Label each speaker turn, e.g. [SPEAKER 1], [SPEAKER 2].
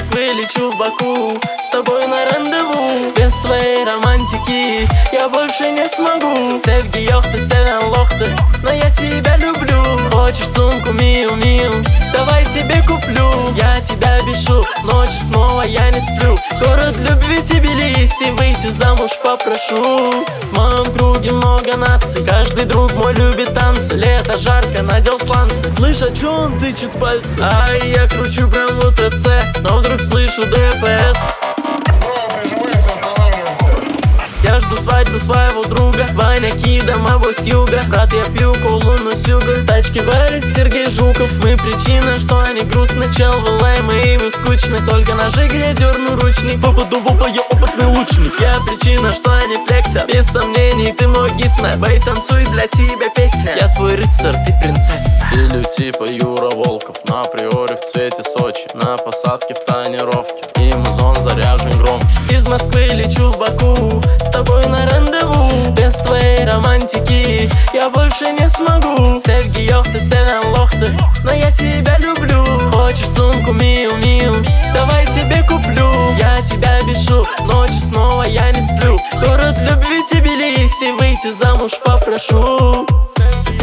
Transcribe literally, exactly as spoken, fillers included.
[SPEAKER 1] Москвы лечу в Баку, с тобой на рандеву. Без твоей романтики я больше не смогу. Sevgi yoktu, seven лохты, но я тебя люблю. Хочешь сумку Миу Миу, давай тебе куплю. Я тебя бешу, ночью снова я не сплю. Город любви Тбилиси, выйти замуж попрошу. В моем круге много наций, каждый друг мой любит танцы. Лето жарко, надел сланцы. Слышь, а чё он тычет пальцы? Ай, я кручу прям в УТЦ, но вдруг слышу ДПС. Я жду свадьбу своего друга, Ваня Кидом, авось юга. Брат, я пью колу, но сюга. С тачки валит Сергей Жуков. Мы причина, что они грустны. Чел, вы лаймы и вы скучны. Только ножи, я дерну ручник. Попаду в оба, я опытный лучник. Я причина, что они флексят. Без сомнений, ты мой гисмет. Бэй, танцуй, для тебя песня. Я твой рыцарь, ты принцесса.
[SPEAKER 2] Стилю типа Юра Волков. На приоре в цвете Сочи. На посадке в тонировке. И музон заряжен громко.
[SPEAKER 1] Из Москвы лечу в Баку, с тобой на рандеву. Без твоей романтики я больше не смогу. Sevgi yoktu, seven лохты, но я тебя люблю. Хочешь сумку Миу Миу, давай тебе куплю. Я тебя бешу, ночью снова я не сплю. Город любви Тбилиси, выйти замуж попрошу.